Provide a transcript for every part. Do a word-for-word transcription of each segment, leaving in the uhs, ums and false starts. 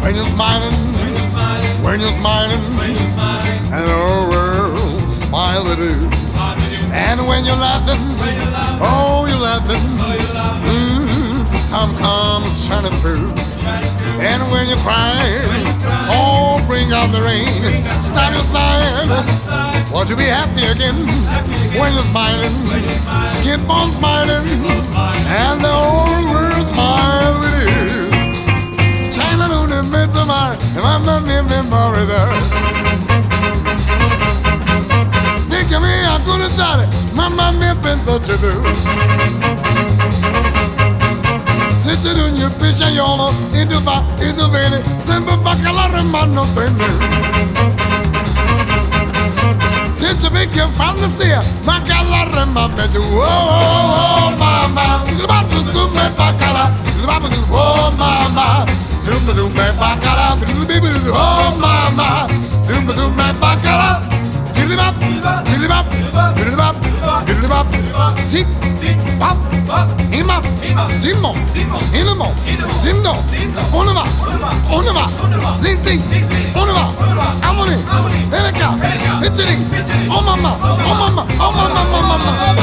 When you're smiling, when you're smiling, and the whole world smile with you. And when you're laughing, oh, you're laughing, mm, the sun comes shining through. And when you're crying, oh, bring out the rain. Stop your sighing. Won't you be happy again? When you're smiling, keep on smiling, and the whole world smile with you. China luna midsummer, and I'm not me memory there. Think of me, I could have done it. Mamma mia, penso ci do. Se c'è un mio pisciaiolo, e tu va, e tu vieni, sempre baccalare ma non te ne. Se c'è vecchia fantasia, baccalare ma me tu, oh, oh, oh, mamma, il basso su me baccala, il babbo tu, oh, mamma, zumba su me baccala, oh, mamma, zumba su me baccala, diddly bop, diddly bop, diddly bop, diddly bop, si, bop, Ima, Simmo, Inemo, Simdo, Onema, Onema, Zizi, Onema, Amoni, Ereka, Pitching, Oh Mama, Oh Mama, Oh Mama, Mama, Mama.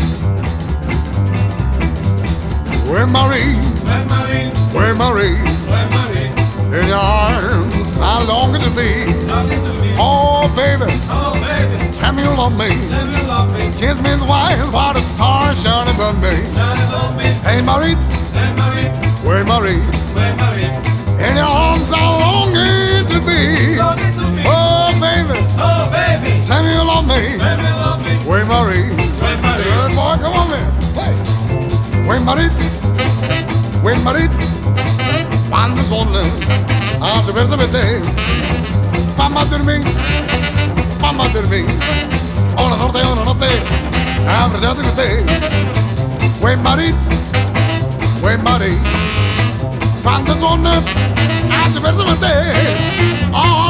Where Marie, where Marie, in your arms I long to be. Oh baby, tell me you love me. Kiss me the while while the stars shine above me. Hey Marie, where Marie, in your arms I longing to be. Oh baby, tell me you love me. Where Marie, good boy, come on man. Hey, where Marie, where Marie, quando sono a verso per te, fammi dormire, fammi dormire. Una notte, una notte, abbracciato con te. Uè Marie, uè Marie, quando sono, ah, ci perso per te. Oh,